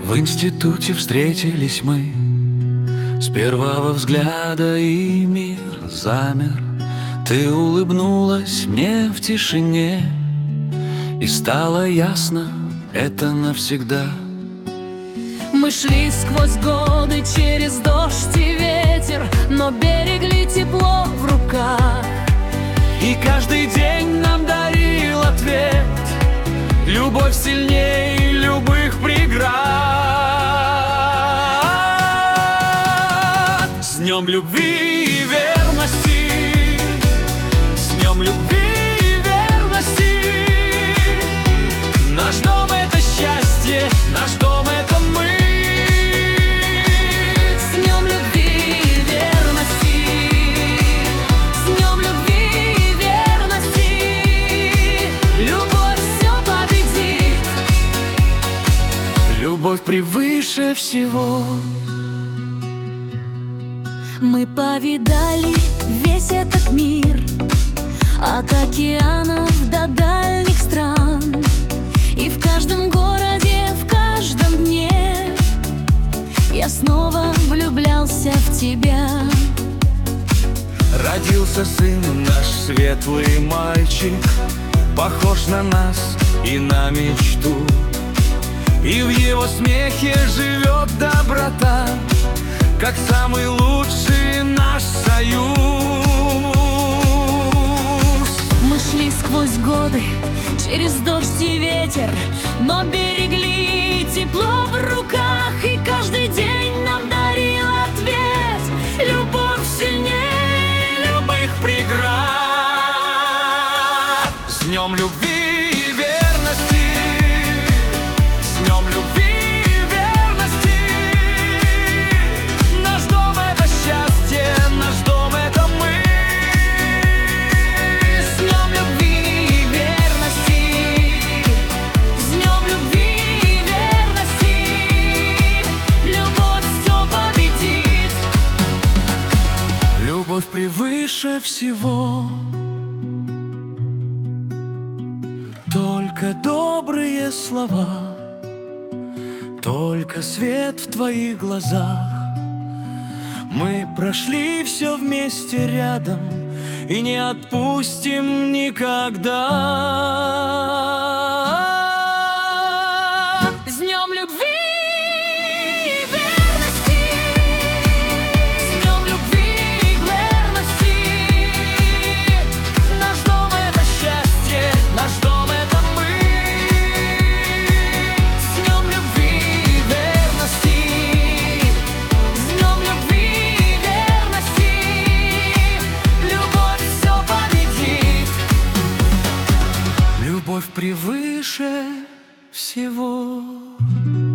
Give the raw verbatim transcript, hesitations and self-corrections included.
В институте встретились мы, с первого взгляда и мир замер. Ты улыбнулась мне в тишине, и стало ясно, это навсегда. Мы шли сквозь годы, через дождь и ветер, но берегли тепло в руках. И каждый день нам дарил ответ: любовь сильнее любых преград. С днем любви и верности, с днем любви и верности. Наш дом — это счастье, наш дом — это мы. С днем любви и верности, с днем любви и верности. Любовь все победит. Любовь превыше всего. Мы повидали весь этот мир, от океанов до дальних стран. И в каждом городе, в каждом дне я снова влюблялся в тебя. Родился сын наш, светлый мальчик, похож на нас и на мечту. И в его смехе живет доброта, как самый лучший наш союз. Мы шли сквозь годы, через дождь и ветер, но берегли тепло в руках. И каждый день нам дарил ответ: любовь сильнее любых преград. С днем любви и верности, с днем любви и верности. Наш дом — это счастье, наш дом — это мы. С днем любви и верности, с днем любви и верности. Любовь все победит. Любовь превыше всего. Только добрые слова, только свет в твоих глазах. Мы прошли все вместе рядом и не отпустим никогда. С днем любви и верности, с днем любви и верности. Наш дом — это счастье, наш дом — это мы. С днем любви и верности, с днем любви и верности. Любовь все победит. Любовь превыше всего.